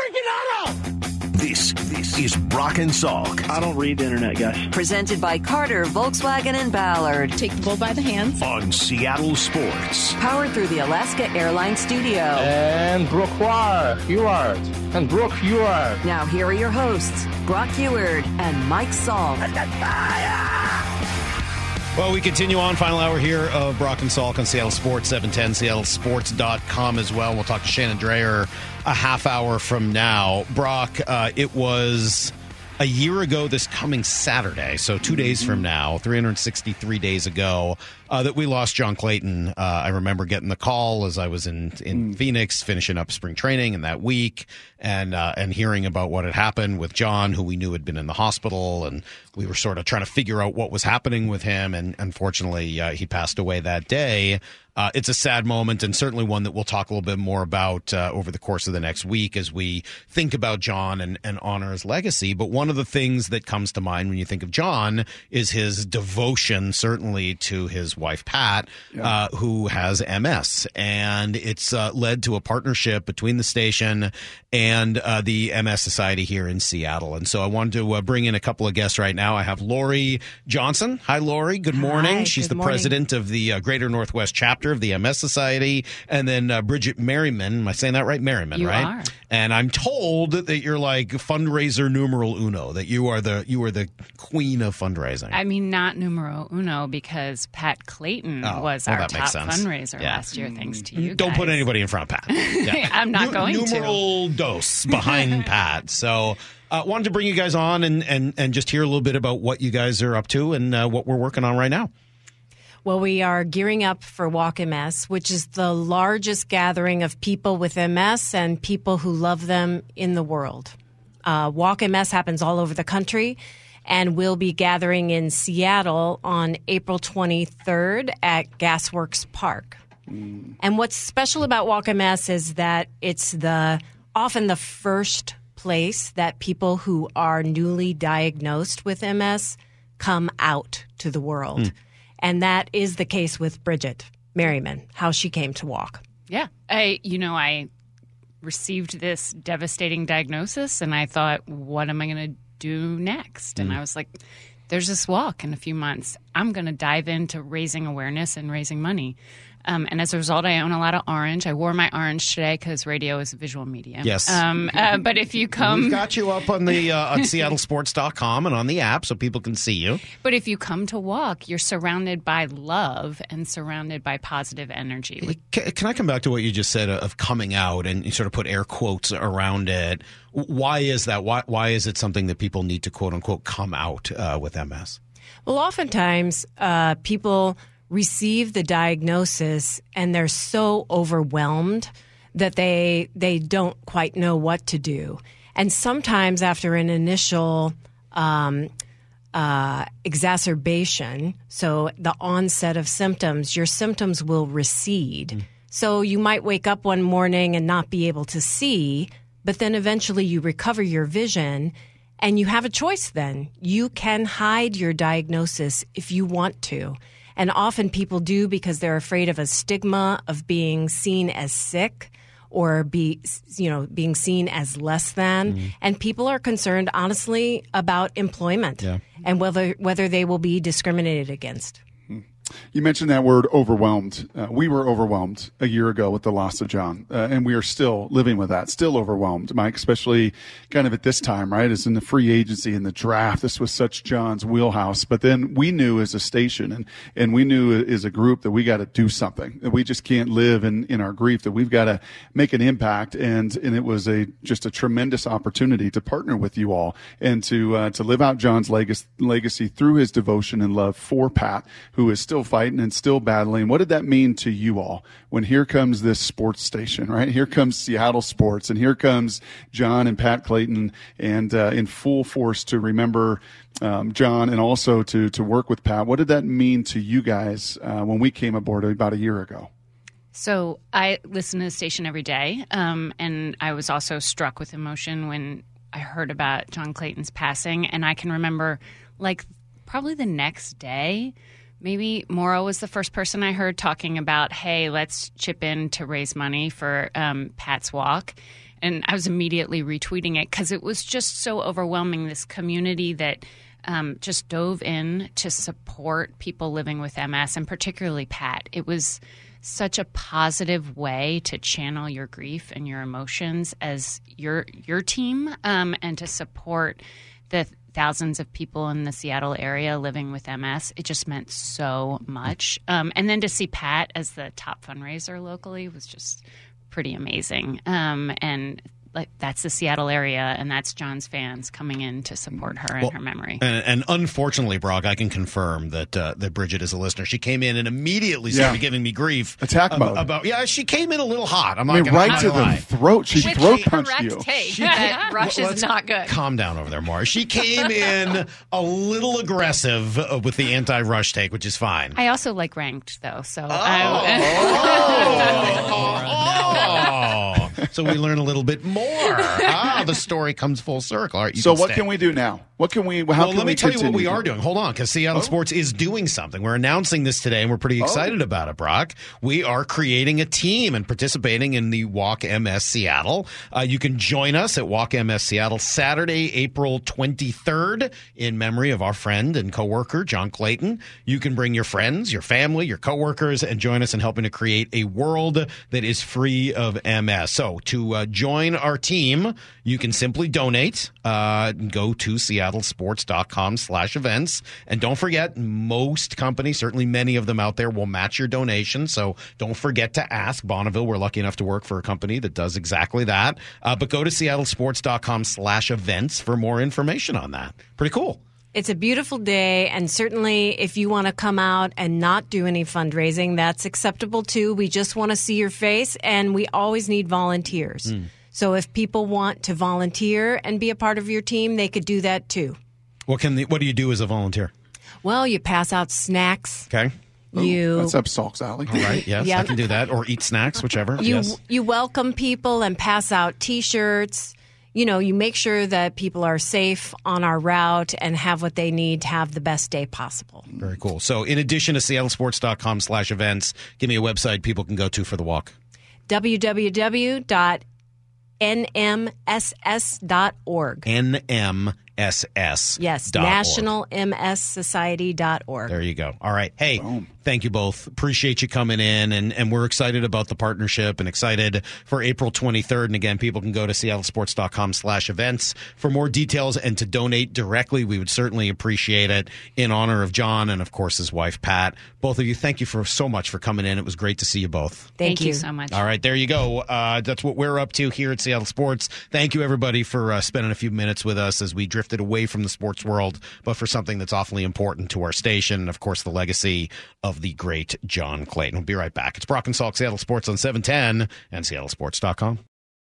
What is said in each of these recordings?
freaking auto! This is Brock and Salk. I don't read the internet, guys. Presented by Carter, Volkswagen, and Ballard. Take the bull by the hands. On Seattle Sports. Powered through the Alaska Airlines Studio. And Brooke Huard. And Brooke Huard. Now here are your hosts, Brock Huard and Mike Salk. Well, we continue on. Final hour here of Brock and Salk on Seattle Sports, 710, seattlesports.com as well. We'll talk to Shannon Dreyer a half hour from now. Brock, it was a year ago this coming Saturday, so 2 days from now, 363 days ago, that we lost John Clayton. I remember getting the call as I was in Phoenix, finishing up spring training in that week, and hearing about what had happened with John, who we knew had been in the hospital, and we were sort of trying to figure out what was happening with him, and unfortunately, he passed away that day. It's a sad moment, and certainly one that we'll talk a little bit more about over the course of the next week as we think about John and honor his legacy. But one of the things that comes to mind when you think of John is his devotion, certainly, to his wife, Pat, who has MS. And it's led to a partnership between the station and the MS Society here in Seattle. And so I wanted to bring in a couple of guests right now. I have Lori Johnson. Hi, Lori. Good morning. Hi, She's good the morning. president of the Greater Northwest chapter of the MS Society. And then Bridget Merriman. Am I saying that right? Merriman, You right? are. And I'm told that you're like fundraiser numeral uno, that you are the queen of fundraising. I mean, not numero uno, because Pat Clayton was our that top makes sense. fundraiser last year, thanks to you Don't guys. put anybody in front of Pat. Yeah. I'm not going to. Numeral dos behind Pat. So wanted to bring you guys on and just hear a little bit about what you guys are up to and what we're working on right now. Well, we are gearing up for Walk MS, which is the largest gathering of people with MS and people who love them in the world. Walk MS happens all over the country, and we'll be gathering in Seattle on April 23rd at Gasworks Park. And what's special about Walk MS is that it's often the first place that people who are newly diagnosed with MS come out to the world. And that is the case with Bridget Merriman, how she came to walk. Yeah. I received this devastating diagnosis, and I thought, what am I going to do next? And I was like, there's this walk in a few months. I'm going to dive into raising awareness and raising money. And as a result, I own a lot of orange. I wore my orange today because radio is a visual medium. Yes. But if you come... We've got you up on the on seattlesports.com and on the app so people can see you. But if you come to walk, you're surrounded by love and surrounded by positive energy. Can I come back to what you just said of coming out, and you sort of put air quotes around it? Why is that? Why is it something that people need to, quote unquote, come out with MS? Well, oftentimes people receive the diagnosis and they're so overwhelmed that they don't quite know what to do. And sometimes after an initial exacerbation, so the onset of symptoms, your symptoms will recede. So you might wake up one morning and not be able to see, but then eventually you recover your vision. And you have a choice then. You can hide your diagnosis if you want to. And often people do because they're afraid of a stigma of being seen as sick or being seen as less than. And people are concerned, honestly, about employment and whether they will be discriminated against. You mentioned that word overwhelmed. We were overwhelmed a year ago with the loss of John, and we are still living with that, still overwhelmed, Mike, especially kind of at this time, right? As in the free agency and the draft, this was such John's wheelhouse. But then we knew as a station and we knew as a group that we got to do something, that we just can't live in our grief, that we've got to make an impact. And it was just a tremendous opportunity to partner with you all and to live out John's legacy through his devotion and love for Pat, who is still fighting and still battling. What did that mean to you all when here comes this sports station, right? Here comes Seattle Sports, and here comes John and Pat Clayton, and in full force to remember John and also to work with Pat. What did that mean to you guys when we came aboard about a year ago? So I listen to the station every day, and I was also struck with emotion when I heard about John Clayton's passing. And I can remember, like, probably the next day, maybe Maura was the first person I heard talking about, hey, let's chip in to raise money for Pat's walk. And I was immediately retweeting it because it was just so overwhelming, this community that just dove in to support people living with MS, and particularly Pat. It was such a positive way to channel your grief and your emotions as your team, and to support the thousands of people in the Seattle area living with MS. It just meant so much. And then to see Pat as the top fundraiser locally was just pretty amazing. And like, that's the Seattle area, and that's John's fans coming in to support her in her memory. And unfortunately, Brock, I can confirm that Bridget is a listener. She came in and immediately started giving me grief. Attack mode. She came in a little hot. Right to the throat. She throat punched you. That rush is not good. Calm down over there, Maury. She came in a little aggressive with the anti-rush take, which is fine. I also like ranked, though. So so we learn a little bit more. The story comes full circle. All right, so what can we do now? What can we? Let me tell you what we are doing. Hold on, because Seattle Sports is doing something. We're announcing this today, and we're pretty excited about it, Brock. We are creating a team and participating in the Walk MS Seattle. You can join us at Walk MS Seattle Saturday, April 23rd, in memory of our friend and coworker John Clayton. You can bring your friends, your family, your coworkers, and join us in helping to create a world that is free of MS. So to join our team, you can simply donate. Go to seattlesports.com/events. And don't forget, most companies, certainly many of them out there, will match your donation. So don't forget to ask. Bonneville, we're lucky enough to work for a company that does exactly that. But go to seattlesports.com/events for more information on that. Pretty cool. It's a beautiful day, and certainly if you want to come out and not do any fundraising, that's acceptable too. We just want to see your face, and we always need volunteers. So if people want to volunteer and be a part of your team, they could do that too. What do you do as a volunteer? Well, you pass out snacks. Okay. That's up Salk's alley. All right, yes, I can do that. Or eat snacks, whichever. You welcome people and pass out T-shirts. You know, you make sure that people are safe on our route and have what they need to have the best day possible. Very cool. So in addition to seattlesports.com/events, give me a website people can go to for the walk. www.nmss.org. NMSS. Yes, nationalmssociety.org. There you go. All right. Hey, thank you both. Appreciate you coming in, and we're excited about the partnership and excited for April 23rd. And again, people can go to seattlesports.com/events for more details and to donate directly. We would certainly appreciate it in honor of John and, of course, his wife, Pat. Both of you, thank you so much for coming in. It was great to see you both. Thank you so much. All right, there you go. That's what we're up to here at Seattle Sports. Thank you, everybody, for spending a few minutes with us as we drifted away from the sports world, but for something that's awfully important to our station, and, of course, the legacy of the great John Clayton. We'll be right back. It's Brock and Salk, Seattle Sports on 710 and seattlesports.com.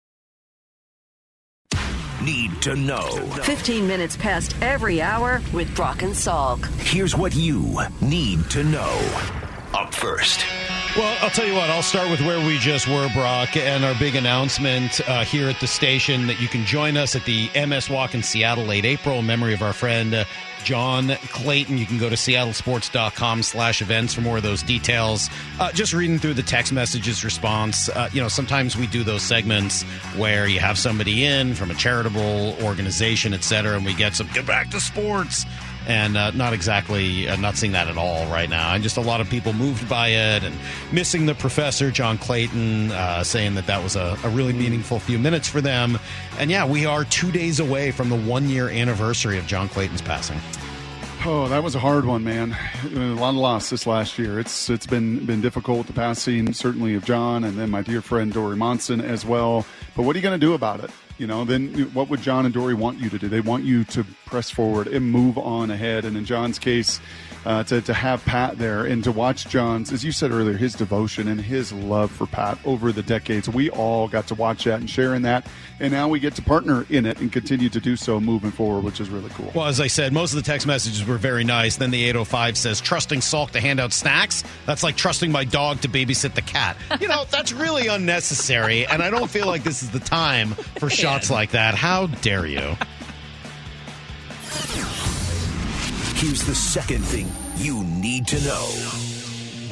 Need to know. 15 minutes past every hour with Brock and Salk. Here's what you need to know. Up first. Well, I'll tell you what, I'll start with where we just were, Brock, and our big announcement here at the station that you can join us at the MS Walk in Seattle late April in memory of our friend John Clayton. You can go to seattlesports.com/events for more of those details. Just reading through the text messages response, sometimes we do those segments where you have somebody in from a charitable organization, et cetera, and we get some get back to sports. And not seeing that at all right now. And just a lot of people moved by it and missing the professor, John Clayton, saying that was a really meaningful few minutes for them. And yeah, we are 2 days away from the 1-year anniversary of John Clayton's passing. Oh, that was a hard one, man. A lot of loss this last year. It's been difficult, the passing, certainly of John, and then my dear friend Dory Monson as well. But what are you going to do about it? Then what would John and Dory want you to do? They want you to press forward and move on ahead. And in John's case, to have Pat there and to watch John's, as you said earlier, his devotion and his love for Pat over the decades. We all got to watch that and share in that. And now we get to partner in it and continue to do so moving forward, which is really cool. Well, as I said, most of the text messages were very nice. Then the 805 says, trusting Salk to hand out snacks? That's like trusting my dog to babysit the cat. That's really unnecessary. And I don't feel like this is the time for shots like that. How dare you? Here's the second thing you need to know. Quiet.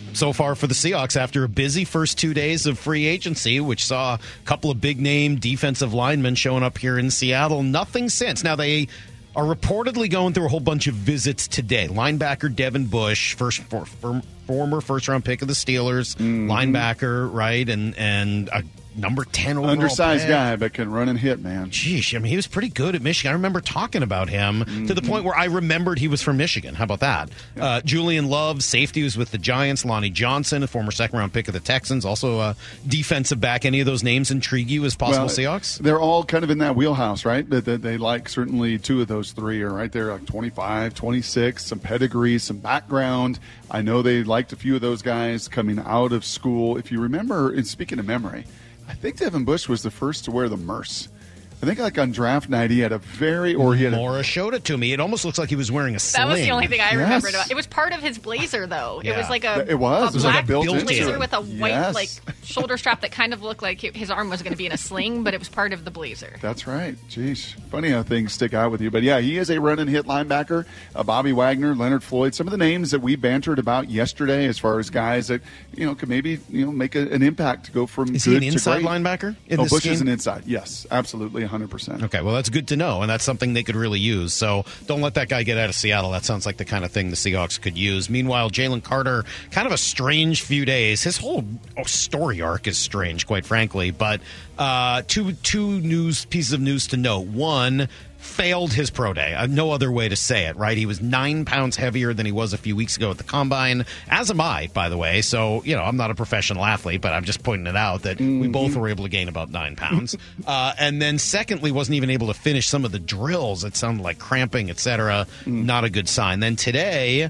so far for the Seahawks after a busy first 2 days of free agency, which saw a couple of big-name defensive linemen showing up here in Seattle. Nothing since. Now, they are reportedly going through a whole bunch of visits today. Linebacker Devin Bush, former first-round pick of the Steelers, linebacker, right, and a number 10 overall undersized pick. guy, but can run and hit, man. Geesh, I mean, he was pretty good at Michigan. I remember talking about him to the point where I remembered he was from Michigan. How about that? Yeah. Julian Love, safety, was with the Giants. Lonnie Johnson, a former second-round pick of the Texans, also a defensive back. Any of those names intrigue you as possible Seahawks? They're all kind of in that wheelhouse, right? But they like certainly two of those three are right there, like 25, 26, some pedigree, some background. I know they liked a few of those guys coming out of school. If you remember, and speaking of memory, I think Devin Bush was the first to wear the Merce. I think like on draft night he had a Maura showed it to me. It almost looks like he was wearing a sling. That was the only thing I remembered about. It was part of his blazer, though. Yeah. It was like a black black built-in blazer with a white like shoulder strap that kind of looked like his arm was going to be in a sling, but it was part of the blazer. That's right. Jeez, funny how things stick out with you. But yeah, he is a run and hit linebacker. Bobby Wagner, Leonard Floyd, some of the names that we bantered about yesterday, as far as guys that could maybe make an impact to go from. Is good he an inside to great. Linebacker? Bush is an inside. Yes, absolutely, 100%. Okay. Well, that's good to know, and that's something they could really use. So don't let that guy get out of Seattle. That sounds like the kind of thing the Seahawks could use. Meanwhile, Jalen Carter, kind of a strange few days. His whole story arc is strange, quite frankly. But two pieces of news to note. One, failed his pro day. No other way to say it, right? He was 9 pounds heavier than he was a few weeks ago at the Combine, as am I, by the way. So, I'm not a professional athlete, but I'm just pointing it out that we both were able to gain about 9 pounds. And then secondly, wasn't even able to finish some of the drills. It sounded like cramping, etc. Not a good sign. Then today,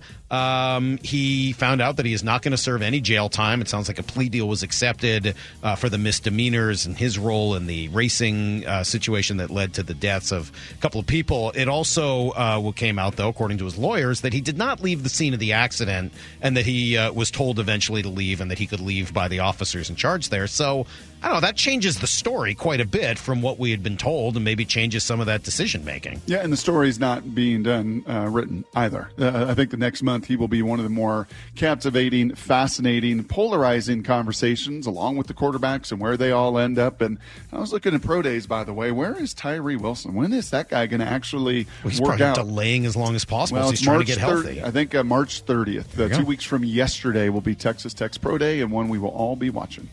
he found out that he is not going to serve any jail time. It sounds like a plea deal was accepted for the misdemeanors and his role in the racing situation that led to the deaths of a couple of people. It also came out, though, according to his lawyers, that he did not leave the scene of the accident and that he was told eventually to leave and that he could leave by the officers in charge there. So, I don't know, that changes the story quite a bit from what we had been told and maybe changes some of that decision-making. Yeah, and the story's not being written either. I think the next month he will be one of the more captivating, fascinating, polarizing conversations along with the quarterbacks and where they all end up. And I was looking at pro days, by the way. Where is Tyree Wilson? When is that guy going to actually he's work out? Delaying as long as possible. Well, he's trying to get healthy. I think March 30th. 2 weeks from yesterday will be Texas Tech's pro day, and one we will all be watching.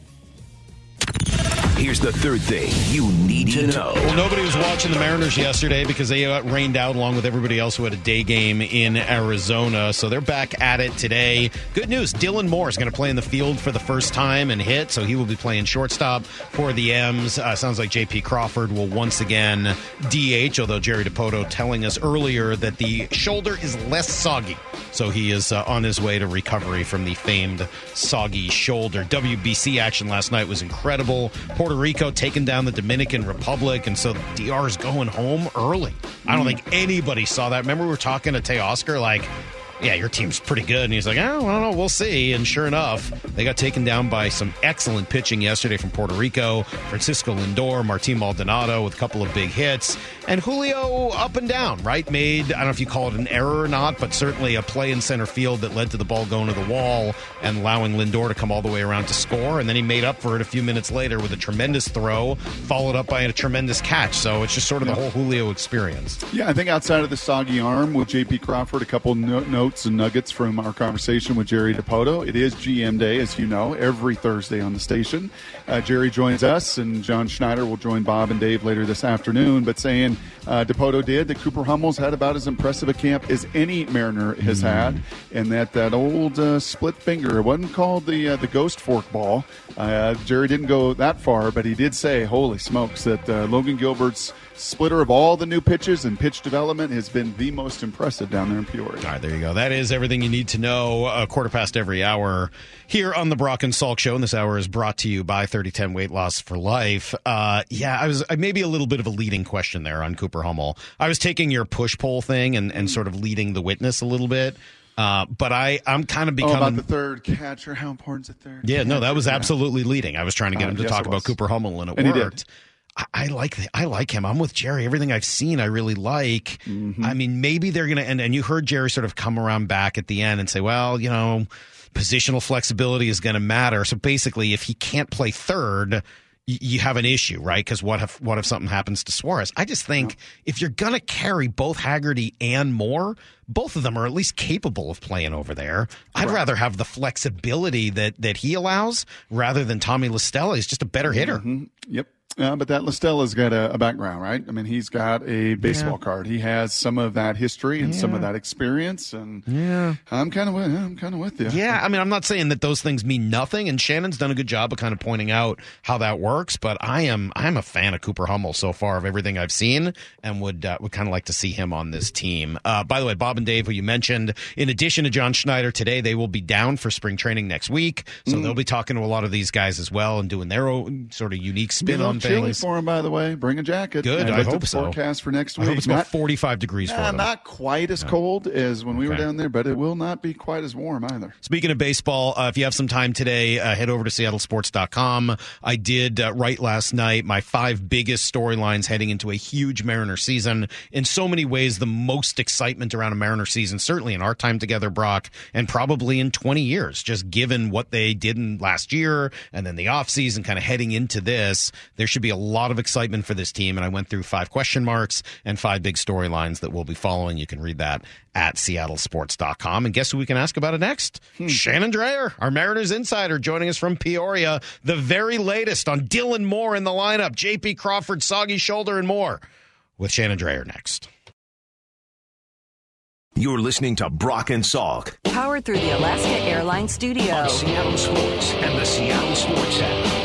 Here's the third thing you need to know. Well, nobody was watching the Mariners yesterday because they got rained out along with everybody else who had a day game in Arizona. So they're back at it today. Good news, Dylan Moore is going to play in the field for the first time and hit, so he will be playing shortstop for the M's. Sounds like J.P. Crawford will once again DH, although Jerry DiPoto telling us earlier that the shoulder is less soggy. So he is on his way to recovery from the famed soggy shoulder. WBC action last night was incredible. Puerto Rico taking down the Dominican Republic, and so the DR is going home early. I don't think anybody saw that. Remember we were talking to Teoscar, like, yeah, your team's pretty good. And he's like, oh, I don't know, we'll see. And sure enough, they got taken down by some excellent pitching yesterday from Puerto Rico. Francisco Lindor, Martín Maldonado with a couple of big hits. And Julio up and down, right? Made, I don't know if you call it an error or not, but certainly a play in center field that led to the ball going to the wall and allowing Lindor to come all the way around to score. And then he made up for it a few minutes later with a tremendous throw, followed up by a tremendous catch. So it's just sort of the whole Julio experience. Yeah, I think outside of the soggy arm with J.P. Crawford, a couple notes and nuggets from our conversation with Jerry DiPoto. It is GM Day, as you know, every Thursday on the station. Jerry joins us, and John Schneider will join Bob and Dave later this afternoon, but saying DiPoto did that Cooper Hummel's had about as impressive a camp as any Mariner has had, and that old split finger, it wasn't called the ghost fork ball. Jerry didn't go that far, but he did say, holy smokes, that Logan Gilbert's splitter of all the new pitches and pitch development has been the most impressive down there in Peoria. All right, there you go. That is everything you need to know. A quarter past every hour here on the Brock and Salk Show, and this hour is brought to you by 3010 Weight Loss for Life. I maybe a little bit of a leading question there on Cooper Hummel. I was taking your push-pull thing and sort of leading the witness a little bit. But I'm kind of becoming... about the third catcher. How important is the third catcher? No, that was absolutely leading. I was trying to get him to talk about Cooper Hummel, and it worked. I like him. I'm with Jerry. Everything I've seen, I really like. I mean, maybe they're going to, and you heard Jerry sort of come around back at the end and say, well, Positional flexibility is going to matter. So basically, if he can't play third, you have an issue, right? Because what if something happens to Suarez? I just think if you're going to carry both Haggerty and Moore, both of them are at least capable of playing over there. I'd rather have the flexibility that he allows rather than Tommy LaStella. He's just a better hitter. Mm-hmm. Yep. But that LaStella's got a background, right? I mean, he's got a baseball card. He has some of that history and some of that experience. And I'm kind of with you. Yeah, I mean, I'm not saying that those things mean nothing. And Shannon's done a good job of kind of pointing out how that works. But I'm a fan of Cooper Hummel so far of everything I've seen, and would kind of like to see him on this team. By the way, Bob and Dave, who you mentioned, in addition to John Schneider today, they will be down for spring training next week. So they'll be talking to a lot of these guys as well and doing their own sort of unique spin on things. Chilly for him, by the way. Bring a jacket. Good. I hope so. Forecast for next week. I hope it's about 45 degrees for them. Not quite as cold as when we were down there, but it will not be quite as warm either. Speaking of baseball, if you have some time today, head over to seattlesports.com. I did write last night my 5 biggest storylines heading into a huge Mariner season. In so many ways, the most excitement around a Mariner season, certainly in our time together, Brock, and probably in 20 years, just given what they did in last year and then the offseason kind of heading into this. There should be a lot of excitement for this team, and I went through 5 question marks and 5 big storylines that we'll be following. You can read that at seattlesports.com. And guess who we can ask about it next? Shannon Drayer, our Mariners insider, joining us from Peoria. The very latest on Dylan Moore in the lineup, J.P. Crawford, soggy shoulder, and more with Shannon Drayer next. You're listening to Brock and Salk. Powered through the Alaska Airlines studio. On Seattle Sports and the Seattle Sports Center.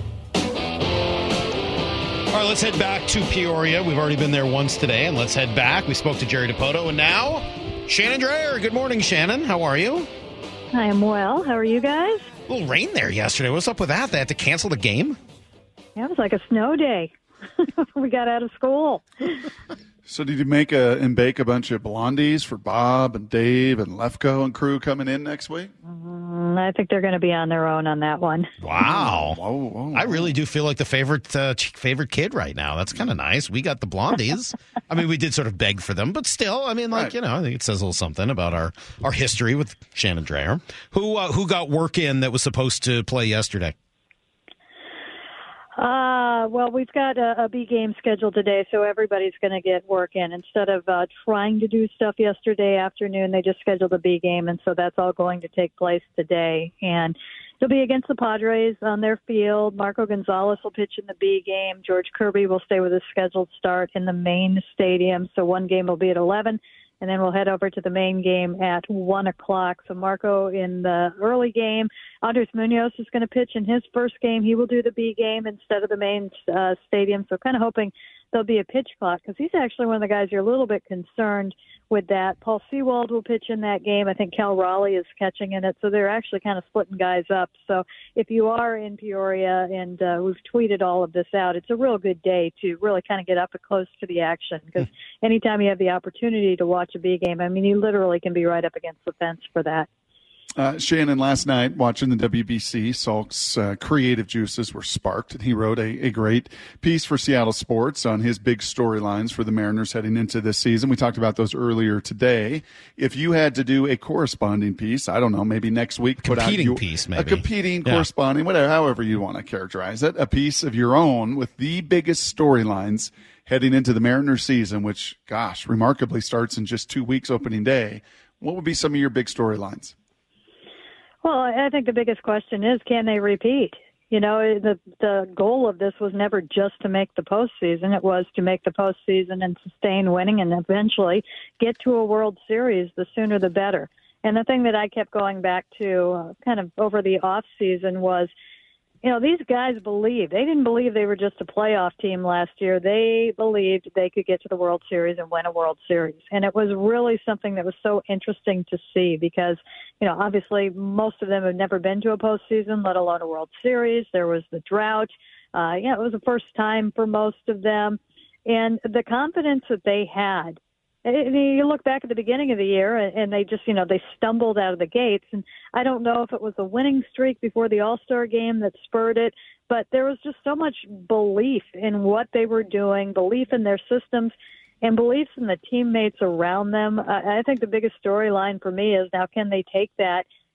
All right, let's head back to Peoria. We've already been there once today, and let's head back. We spoke to Jerry Dipoto, and now Shannon Drayer. Good morning, Shannon. How are you? I am well. How are you guys? A little rain there yesterday. What's up with that? They had to cancel the game? Yeah, it was like a snow day. We got out of school. So did you make and bake a bunch of blondies for Bob and Dave and Lefko and crew coming in next week? I think they're going to be on their own on that one. Wow. Whoa. I really do feel like the favorite kid right now. That's kind of nice. We got the blondies. I mean, we did sort of beg for them, but still, I mean, I think it says a little something about our history with Shannon Drayer. Who got work in that was supposed to play yesterday? Well, we've got a B game scheduled today, so everybody's going to get work in. Instead of trying to do stuff yesterday afternoon, they just scheduled a B game, and so that's all going to take place today. And it'll be against the Padres on their field. Marco Gonzalez will pitch in the B game. George Kirby will stay with his scheduled start in the main stadium, so one game will be at 11. And then we'll head over to the main game at 1 o'clock. So Marco in the early game. Andres Munoz is going to pitch in his first game. He will do the B game instead of the main stadium. So kind of hoping there'll be a pitch clock because he's actually one of the guys you're a little bit concerned with that. Paul Sewald will pitch in that game. I think Cal Raleigh is catching in it. So they're actually kind of splitting guys up. So if you are in Peoria, and we've tweeted all of this out, it's a real good day to really kind of get up and close to the action because anytime you have the opportunity to watch a B game, I mean, you literally can be right up against the fence for that. Shannon, last night watching the WBC, Salk's creative juices were sparked, and he wrote a great piece for Seattle Sports on his big storylines for the Mariners heading into this season. We talked about those earlier today. If you had to do a corresponding piece, I don't know, maybe next week, competing corresponding, whatever, however you want to characterize it, a piece of your own with the biggest storylines heading into the Mariners season, which, gosh, remarkably starts in just 2 weeks opening day. What would be some of your big storylines? Well, I think the biggest question is, can they repeat? You know, the goal of this was never just to make the postseason. It was to make the postseason and sustain winning and eventually get to a World Series. The sooner the better. And the thing that I kept going back to kind of over the off season was, you know, these guys believed. They didn't believe they were just a playoff team last year. They believed they could get to the World Series and win a World Series. And it was really something that was so interesting to see because, you know, obviously most of them have never been to a postseason, let alone a World Series. There was the drought. It was the first time for most of them. And the confidence that they had, you look back at the beginning of the year and they just, they stumbled out of the gates. And I don't know if it was the winning streak before the All-Star game that spurred it, but there was just so much belief in what they were doing, belief in their systems, and beliefs in the teammates around them. I think the biggest storyline for me is now can they take that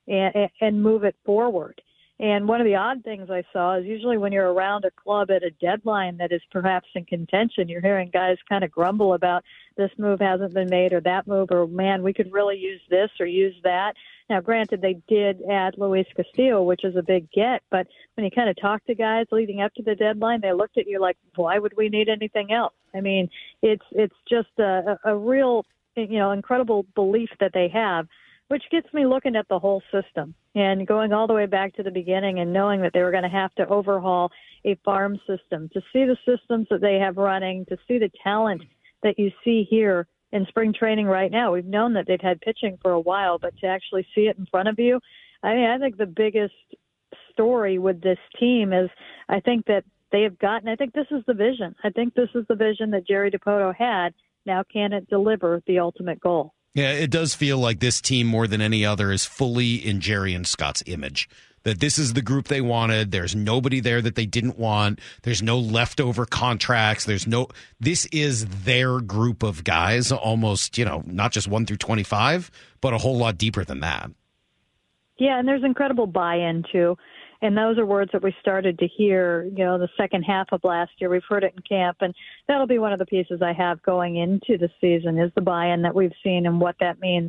and move it forward. And one of the odd things I saw is usually when you're around a club at a deadline that is perhaps in contention, you're hearing guys kind of grumble about this move hasn't been made or that move, or man, we could really use this or use that. Now, granted, they did add Luis Castillo, which is a big get, but when you kind of talk to guys leading up to the deadline, they looked at you like, why would we need anything else? I mean, it's just a real, incredible belief that they have, which gets me looking at the whole system and going all the way back to the beginning and knowing that they were going to have to overhaul a farm system, to see the systems that they have running, to see the talent that you see here in spring training right now. We've known that they've had pitching for a while, but to actually see it in front of you, I think the biggest story with this team is I think that they have gotten, I think this is the vision. I think this is the vision that Jerry Dipoto had. Now can it deliver the ultimate goal? Yeah, it does feel like this team more than any other is fully in Jerry and Scott's image. That this is the group they wanted. There's nobody there that they didn't want. There's no leftover contracts. This is their group of guys, almost, not just 1 through 25, but a whole lot deeper than that. Yeah, and there's incredible buy-in, too. And those are words that we started to hear, the second half of last year. We've heard it in camp, and that'll be one of the pieces I have going into the season is the buy-in that we've seen and what that means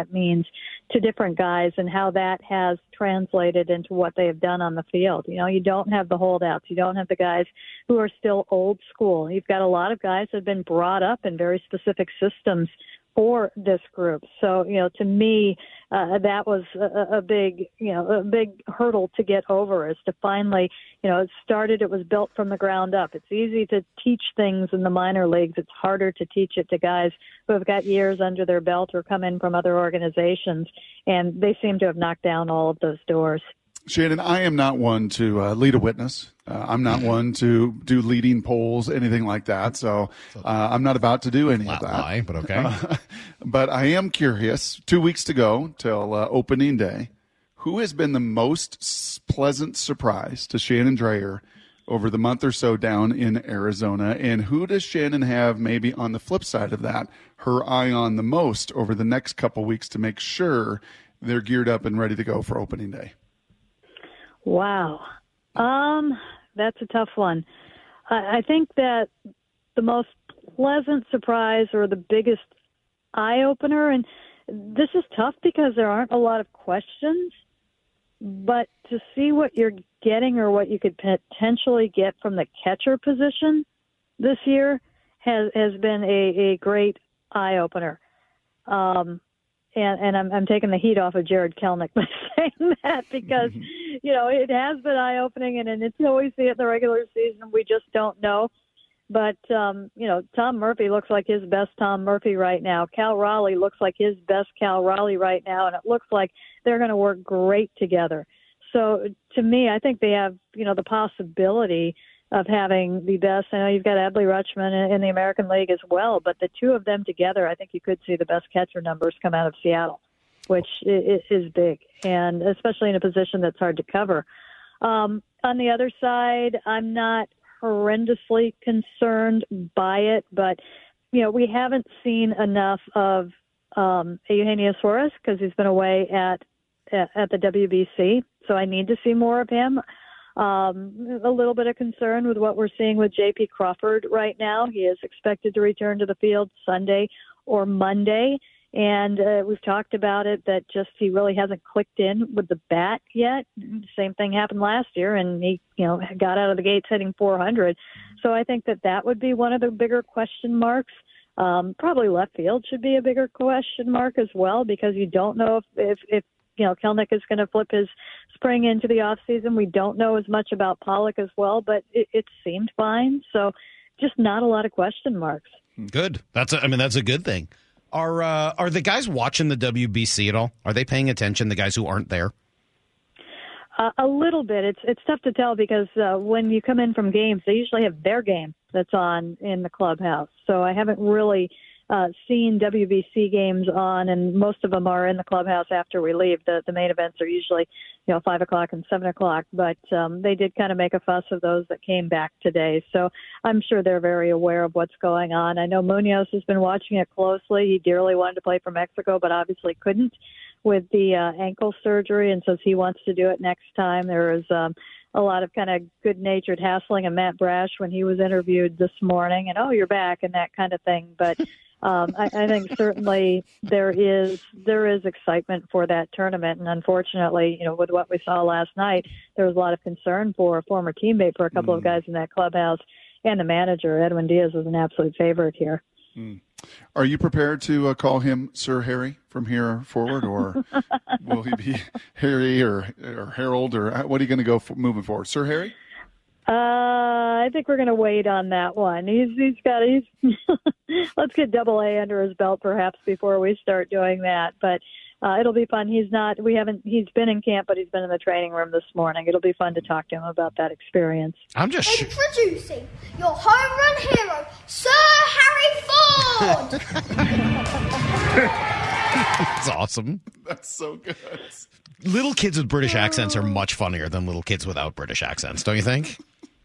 to different guys and how that has translated into what they have done on the field. You don't have the holdouts. You don't have the guys who are still old school. You've got a lot of guys that have been brought up in very specific systems for this group. So, to me, that was a big hurdle to get over is to finally, it was built from the ground up. It's easy to teach things in the minor leagues. It's harder to teach it to guys who have got years under their belt or come in from other organizations. And they seem to have knocked down all of those doors. Shannon, I am not one to lead a witness. I'm not one to do leading polls, anything like that. So I'm not about to do any of that. Lie, but okay. But I am curious, 2 weeks to go till opening day, who has been the most pleasant surprise to Shannon Drayer over the month or so down in Arizona? And who does Shannon have maybe on the flip side of that, her eye on the most over the next couple weeks to make sure they're geared up and ready to go for opening day? Wow. That's a tough one. I think that the most pleasant surprise or the biggest eye-opener, and this is tough because there aren't a lot of questions, but to see what you're getting or what you could potentially get from the catcher position this year has been a great eye-opener. And I'm taking the heat off of Jared Kelenic by saying that because, it has been eye-opening, and it's always see it in the regular season. We just don't know. But, Tom Murphy looks like his best Tom Murphy right now. Cal Raleigh looks like his best Cal Raleigh right now, and it looks like they're going to work great together. So, to me, I think they have, the possibility of having the best. I know you've got Adley Rutschman in the American League as well, but the two of them together, I think you could see the best catcher numbers come out of Seattle, which is big, and especially in a position that's hard to cover. On the other side, I'm not horrendously concerned by it, but, we haven't seen enough of Eugenio Suarez because he's been away at the WBC, so I need to see more of him. A little bit of concern with what we're seeing with J.P. Crawford right now. He is expected to return to the field Sunday or Monday, and we've talked about it that just he really hasn't clicked in with the bat yet. Same thing happened last year, and he got out of the gates hitting 400. So I think that would be one of the bigger question marks. Probably left field should be a bigger question mark as well because you don't know if Kelenic is going to flip his spring into the off season. We don't know as much about Pollock as well, but it seemed fine. So just not a lot of question marks. Good. That's a good thing. Are the guys watching the WBC at all? Are they paying attention, the guys who aren't there? A little bit. It's tough to tell because when you come in from games, they usually have their game that's on in the clubhouse. So I haven't really seen WBC games on, and most of them are in the clubhouse after we leave. The main events are usually 5 o'clock and 7 o'clock, but they did kind of make a fuss of those that came back today. So I'm sure they're very aware of what's going on. I know Munoz has been watching it closely. He dearly wanted to play for Mexico, but obviously couldn't with the ankle surgery, and says he wants to do it next time. There is a lot of kind of good-natured hassling of Matt Brash when he was interviewed this morning, and you're back and that kind of thing. But I think certainly there is excitement for that tournament, and unfortunately, with what we saw last night, there was a lot of concern for a former teammate for a couple of guys in that clubhouse, and the manager. Edwin Diaz was an absolute favorite here. Are you prepared to call him Sir Harry from here forward, or will he be Harry or Harold, or what are you going to go for moving forward? Sir Harry? I think we're going to wait on that one. He's let's get double A under his belt perhaps before we start doing that. But it'll be fun. He's been in camp, but he's been in the training room this morning. It'll be fun to talk to him about that experience. I'm just introducing your home run hero, Sir Harry Ford. That's awesome. That's so good. Little kids with British accents are much funnier than little kids without British accents, don't you think?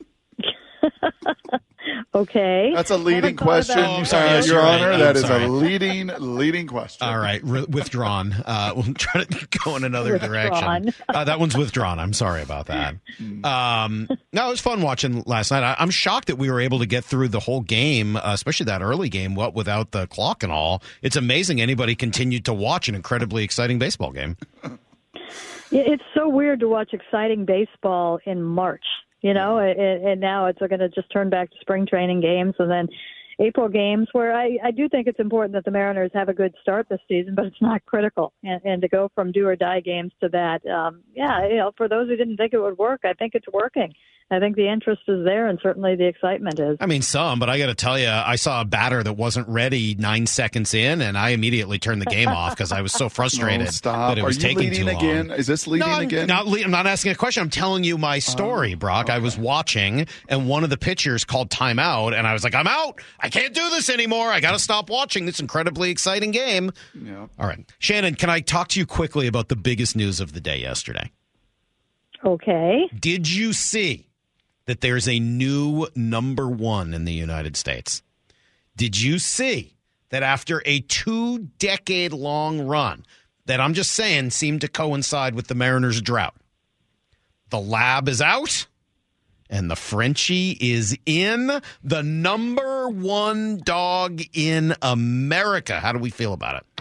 Okay. That's a leading question, Your Honor. That is a leading question. All right, withdrawn. We'll try to go in another direction. That one's withdrawn. I'm sorry about that. No, it was fun watching last night. I'm shocked that we were able to get through the whole game, especially that early game, without the clock and all. It's amazing anybody continued to watch an incredibly exciting baseball game. It's so weird to watch exciting baseball in March. And now it's going to just turn back to spring training games and then April games, where I do think it's important that the Mariners have a good start this season, but it's not critical. And to go from do or die games to that, for those who didn't think it would work, I think it's working. I think the interest is there, and certainly the excitement is. I mean, but I got to tell you, I saw a batter that wasn't ready 9 seconds in, and I immediately turned the game off because I was so frustrated that it was taking too long. Again? Is this leading again? I'm not asking a question. I'm telling you my story, Brock. Okay. I was watching, and one of the pitchers called timeout, and I was like, I'm out. I can't do this anymore. I got to stop watching this incredibly exciting game. Yeah. All right. Shannon, can I talk to you quickly about the biggest news of the day yesterday? Okay. Did you see that there's a new number 1 in the United States? Did you see that after a 2-decade-long run that I'm just saying seemed to coincide with the Mariners' drought, the lab is out and the Frenchie is in, the number 1 dog in America? How do we feel about it?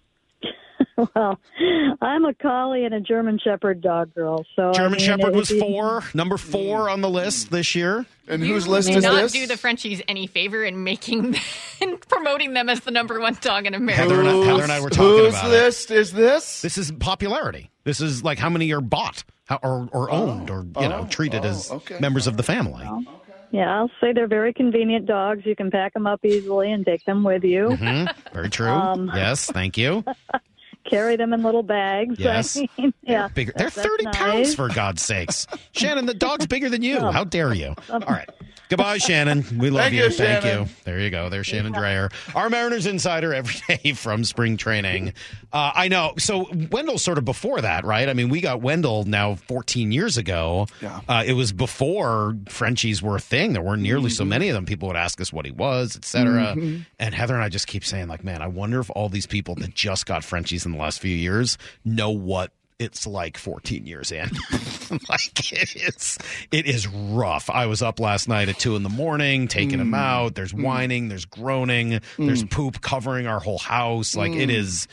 Well, I'm a Collie and a German Shepherd dog girl. So German Shepherd was number 4 on the list this year. And whose list is this? Not do the Frenchies any favor in promoting them as the number 1 dog in America. Heather and I were talking about whose list is this? This is popularity. This is like how many are bought or owned or treated as members of the family. Yeah, I'll say they're very convenient dogs. You can pack them up easily and take them with you. Mm-hmm. Very true. Yes, thank you. Carry them in little bags. Yes. Yeah. They're 30 pounds, for God's sakes. Shannon, the dog's bigger than you. How dare you? All right. Goodbye, Shannon. We love you. Thank you. There you go. There's Shannon Dreyer, our Mariners insider every day from spring training. I know. So Wendell sort of before that, right? I mean, we got Wendell now 14 years ago. Yeah. It was before Frenchies were a thing. There weren't nearly so many of them. People would ask us what he was, et cetera. Mm-hmm. And Heather and I just keep saying, like, man, I wonder if all these people that just got Frenchies in the last few years know what it's like 14 years in. Like it is rough. I was up last night at 2 a.m, taking him out. There's whining, there's groaning, there's poop covering our whole house. Like it is.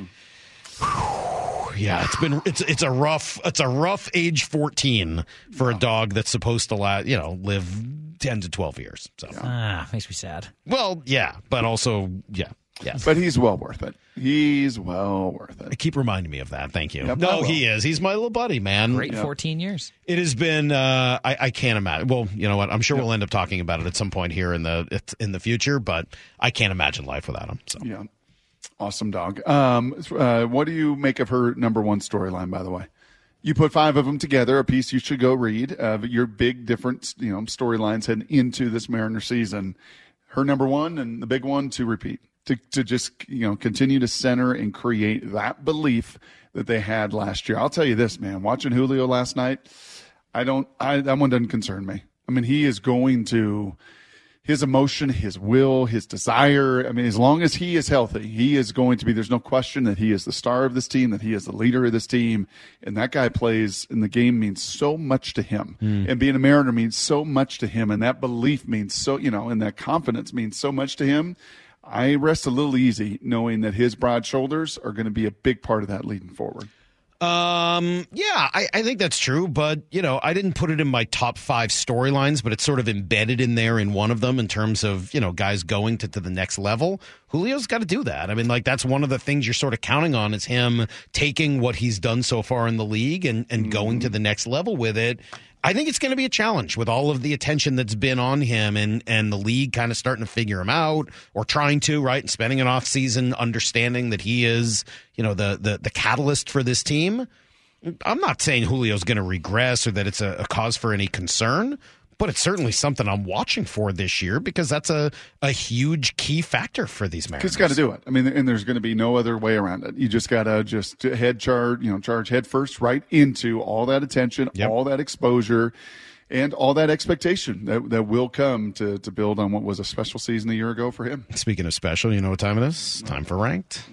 Yeah, it's a rough age 14 for a dog that's supposed to live 10 to 12 years. So makes me sad. Well, yeah, but also yeah. But he's well worth it. He's well worth it. Keep reminding me of that. Thank you. Yep, he is. He's my little buddy, man. Great 14 years. It has been. I can't imagine. Well, you know what? I'm sure we'll end up talking about it at some point here in the future. But I can't imagine life without him. So yeah, awesome dog. What do you make of her number 1 storyline? By the way, you put 5 of them together. A piece you should go read. Your big different storylines heading into this Mariner season. Her number 1 and the big one to repeat. To just continue to center and create that belief that they had last year. I'll tell you this, man. Watching Julio last night, that one doesn't concern me. I mean, he is going to his emotion, his will, his desire. I mean, as long as he is healthy, he is going to be, there's no question that he is the star of this team, that he is the leader of this team. And that guy plays, and the game means so much to him. And being a Mariner means so much to him. And that belief means so, and that confidence means so much to him. I rest a little easy knowing that his broad shoulders are going to be a big part of that leading forward. Yeah, I think that's true, but, I didn't put it in my top 5 storylines, but it's sort of embedded in there in one of them in terms of, guys going to the next level. Julio's got to do that. I mean, that's one of the things you're sort of counting on is him taking what he's done so far in the league and going to the next level with it. I think it's going to be a challenge with all of the attention that's been on him and the league kind of starting to figure him out or trying to, right, and spending an off season understanding that he is, the catalyst for this team. I'm not saying Julio's going to regress or that it's a cause for any concern, but it's certainly something I'm watching for this year because that's a huge key factor for these Mariners. He's got to do it. I mean, and there's going to be no other way around it. You just got to charge head first right into all that attention, all that exposure, and all that expectation that will come to build on what was a special season a year ago for him. Speaking of special, you know what time it is? Time for Ranked.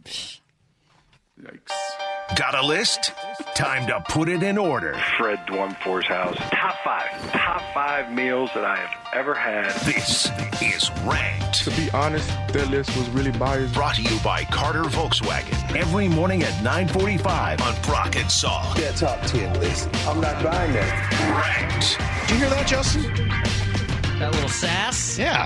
Yikes. Got a list? Time to put it in order. Fred Dwumfor's house. Top 5 meals that I have ever had. This is Ranked. To be honest, their list was really biased. Brought to you by Carter Volkswagen. Every morning at 9:45 on Brock and Salk. Their top 10 list. I'm not buying that. Ranked. Did you hear that, Justin? That little sass? Yeah.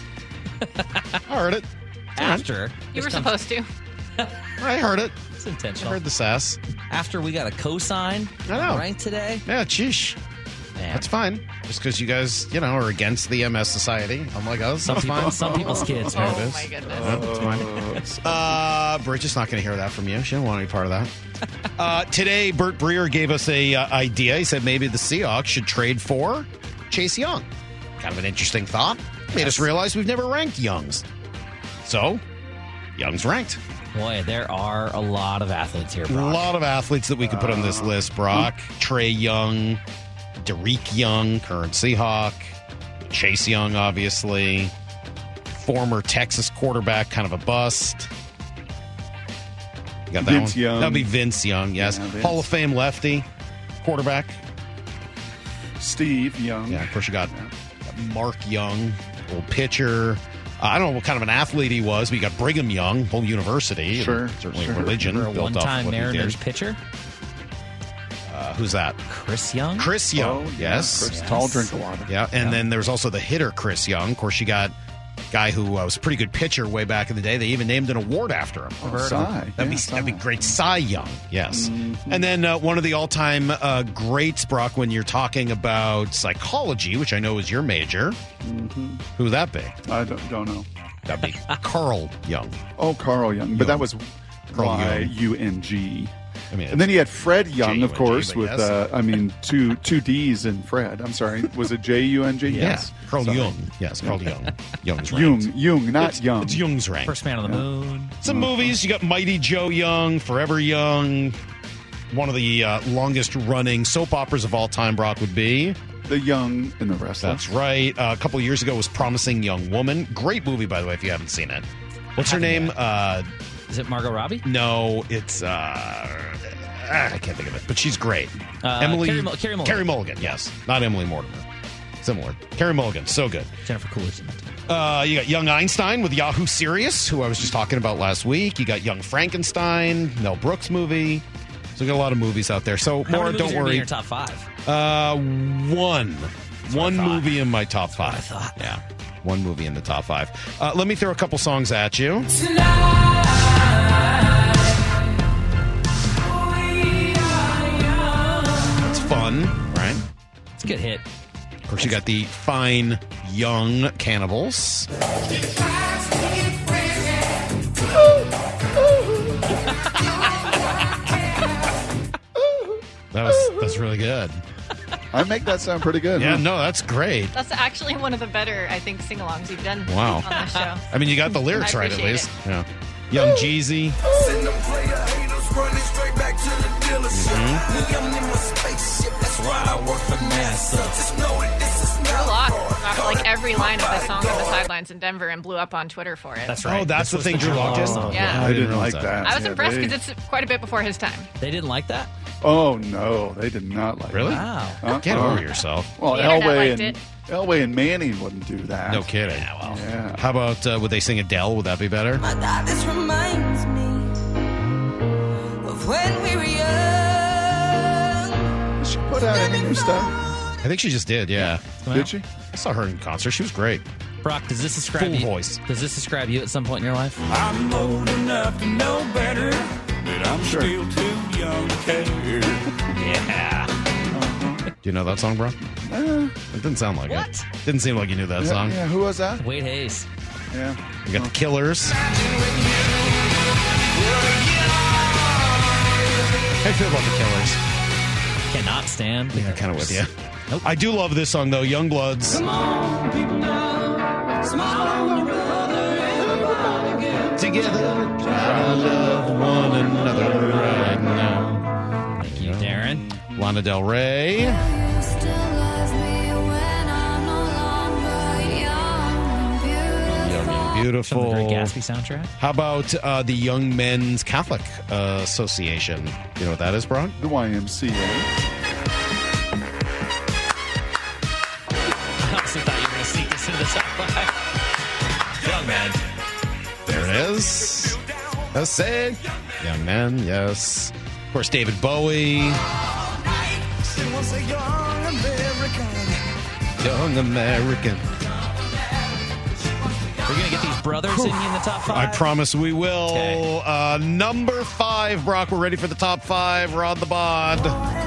I heard it. After. You were supposed to. I heard it. It's intentional. I heard the sass. After we got a cosign ranked today. Yeah, sheesh. Man. That's fine. Just because you guys, are against the MS Society. I'm like, oh, some people's kids. Oh, my goodness. That's fine. Bridget's just not going to hear that from you. She didn't want any part of that. Today, Bert Breer gave us a idea. He said maybe the Seahawks should trade for Chase Young. Kind of an interesting thought. Made us realize we've never ranked Youngs. So, Young's ranked. Boy, there are a lot of athletes here, Brock. A lot of athletes that we could put on this list, Brock. Trey Young, Derek Young, current Seahawk. Chase Young, obviously. Former Texas quarterback, kind of a bust. You got that Vince one? Young. That'd be Vince Young, yes. Yeah, Vince. Hall of Fame lefty, quarterback. Steve Young. Yeah, of course you got Mark Young, old pitcher. I don't know what kind of an athlete he was, but you got Brigham Young, whole university. Sure. Certainly religion. Remember a built off one-time what he Mariners did. pitcher? Who's that? Chris Young? Chris Young, yes. Chris, tall drink of water. Yeah, and then there's also the hitter, Chris Young. Of course, you got a guy who was a pretty good pitcher way back in the day. They even named an award after him. Cy. That'd be great. Cy Young, yes. And then one of the all-time greats, Brock, when you're talking about psychology, which I know is your major. Who would that be? I don't know. That'd be Carl Young. Oh, Carl Young. But that was Carl Y-U-N-G. I mean, And then you had Fred Young, of J-U-N-G, course, but with, yes. two D's in Fred. I'm sorry. Was it J-U-N-G? Yes. Carl Sorry. Jung. Yes, Carl Jung. Young's ranked. Jung, not Young. It's Jung's ranked. First Man on the Moon. Some movies, you got Mighty Joe Young, Forever Young. One of the longest running soap operas of all time, Brock, would be The Young and the Restless. That's right. A couple of years ago was Promising Young Woman. Great movie, by the way, if you haven't seen it. What's her name? Is it Margot Robbie? No, it's I can't think of it, but she's great. Carey Mulligan. Carey Mulligan, yes. Not Emily Mortimer. Similar. Carey Mulligan, so good. Jennifer Coolidge in it. You got Young Einstein with Yahoo Serious, who I was just talking about last week. You got Young Frankenstein, Mel Brooks movie. So we got a lot of movies out there. So How more, many don't movies are worry. in your top 5? One. One movie in my top 5. I thought. Yeah. One movie in the top 5. Let me throw a couple songs at you. It's fun, right? It's a good hit. Of course, you got the fine Young Cannibals. That's really good. I make that sound pretty good. Yeah, huh? no, that's great. That's actually one of the better, I think, sing-alongs you've done Wow. on this show. I mean, you got the lyrics I right at appreciate least. Yeah. Young Jeezy. Drew Lock. off like every line of the song on the sidelines in Denver and blew up on Twitter for it. That's right. Oh, that's This the was thing Drew Lock did? Yeah. I didn't like that. I was Yeah, impressed they- because it's quite a bit before his time. They didn't like that? Oh, no. They did not like Really? that. Wow. Get over yourself. Well, The internet Elway liked and it. Elway and Manning wouldn't do that. No kidding. Yeah. How about, would they sing Adele? Would that be better? This reminds me of when we were young. Did she put out any new stuff? I think she just did, yeah. Did she? I saw her in concert. She was great. Brock, does this describe Full you? voice. Does this describe you at some point in your life? I'm old enough to know better, but I'm still too young to care. Yeah. Do you know that song, bro? It didn't sound like it. Didn't seem like you knew that song. Yeah, who was that? Wade Hayes. Yeah. You got the Killers. How do you feel about the Killers? Cannot stand. Yeah, kind of with you. Nope. I do love this song, though. Youngbloods. Come on, people now. Smile on your brother, everybody get together. Try to love one another right now. Thank you, Darren. Lana Del Rey. Young and Beautiful. From the Great Gatsby soundtrack. How about the Young Men's Catholic Association? You know what that is, Brock? The YMCA. I honestly thought you were going to sneak this into the top five. Young man. There it is. That's it. Young Men, yes. Of course, David Bowie. Young American. We're going to get these brothers in the top five? I promise we will. Okay. Number 5, Brock. We're ready for the top 5. Rod the Bod.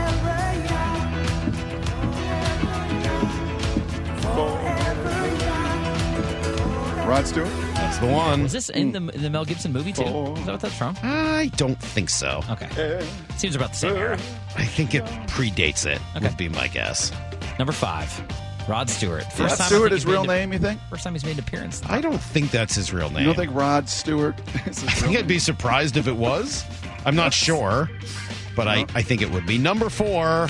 Rod Stewart? That's the one. Was this in the Mel Gibson movie, too? Is that what that's from? I don't think so. Okay. Seems about the same era. I think it predates it, Okay. would be my guess. Number 5, Rod Stewart. Rod time I Stewart, think his he's made real an- name, you think? First time he's made an appearance. I don't think that's his real name. You don't think Rod Stewart is his I think real I'd be surprised if it was. I'm not sure, but I think it would be. Number 4.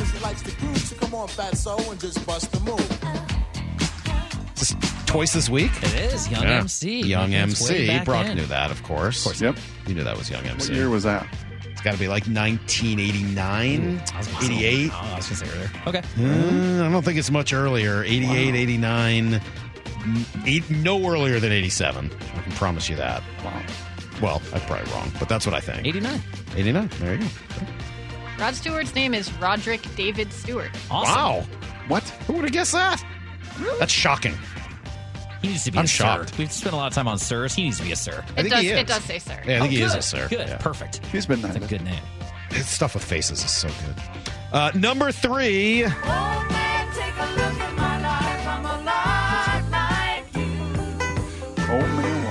Is this Twice This Week? It is. Young Yeah. MC. Young It's way MC. back Brock in. knew that, of course. Yep. You knew that was Young MC. What year was that? It's got to be like 1989, 88. Oh, I was going to say earlier. Okay. I don't think it's much earlier. 88, 89. No earlier than 87. I can promise you that. Wow. Well, I'm probably wrong, but that's what I think. 89. 89. There you go. Rod Stewart's name is Roderick David Stewart. Awesome. Wow. What? Who would have guessed that? That's shocking. He needs to be I'm a sir. shocked. We've spent a lot of time on sirs. He needs to be a sir. I think he is. It does say sir. Yeah, I think he is good. a sir. Good. Yeah. Perfect. He's been That's a knighted. good name. His stuff with faces is so good. Number 3. Old Man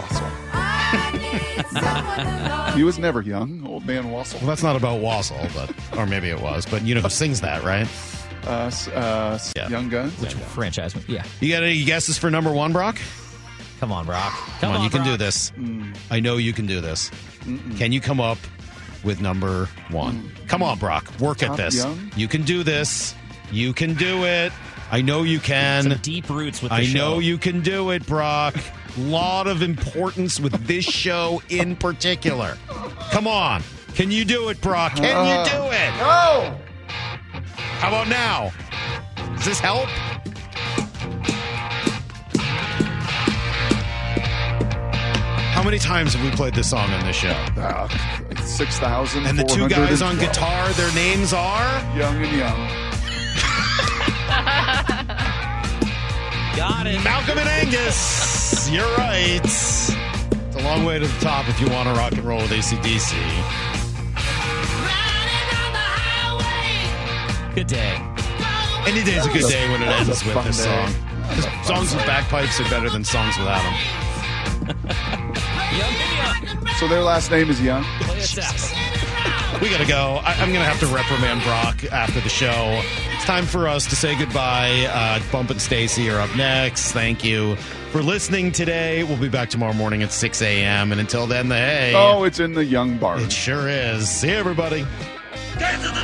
Wassel. He was never young. Old Man Wassel. Well, that's not about Wassel, but or maybe it was. But you know who sings that, right? Yeah. Young Guns. Which franchise? Yeah. You got any guesses for number 1, Brock? Come on, Brock. Come on, you can Brock. do this. I know you can do this. Can you come up with number 1? Come on, Brock. Work at Top this. Young? You can do this. You can do it. I know you can. Some deep roots with the I show. know you can do it, Brock. Lot of importance with this show in particular. Come on. Can you do it, Brock? Can you do it? No! How about now? Does this help? How many times have we played this song on this show? 6,000. And the 2 guys on guitar, their names are? Young and Young. Got it. Malcolm and Angus. You're right. It's a long way to the top if you want to rock and roll with AC/DC. Good day. Any day's a good day when it That was ends a with fun this day. song. Because songs with bagpipes are better than songs without them. Young and young. So their last name is Young. Play us out. We got to go. I'm going to have to reprimand Brock after the show. It's time for us to say goodbye. Bump and Stacy are up next. Thank you for listening today. We'll be back tomorrow morning at 6 a.m. And until then, the hay. Oh, it's in the Young Bar. It sure is. See you, everybody. Get to the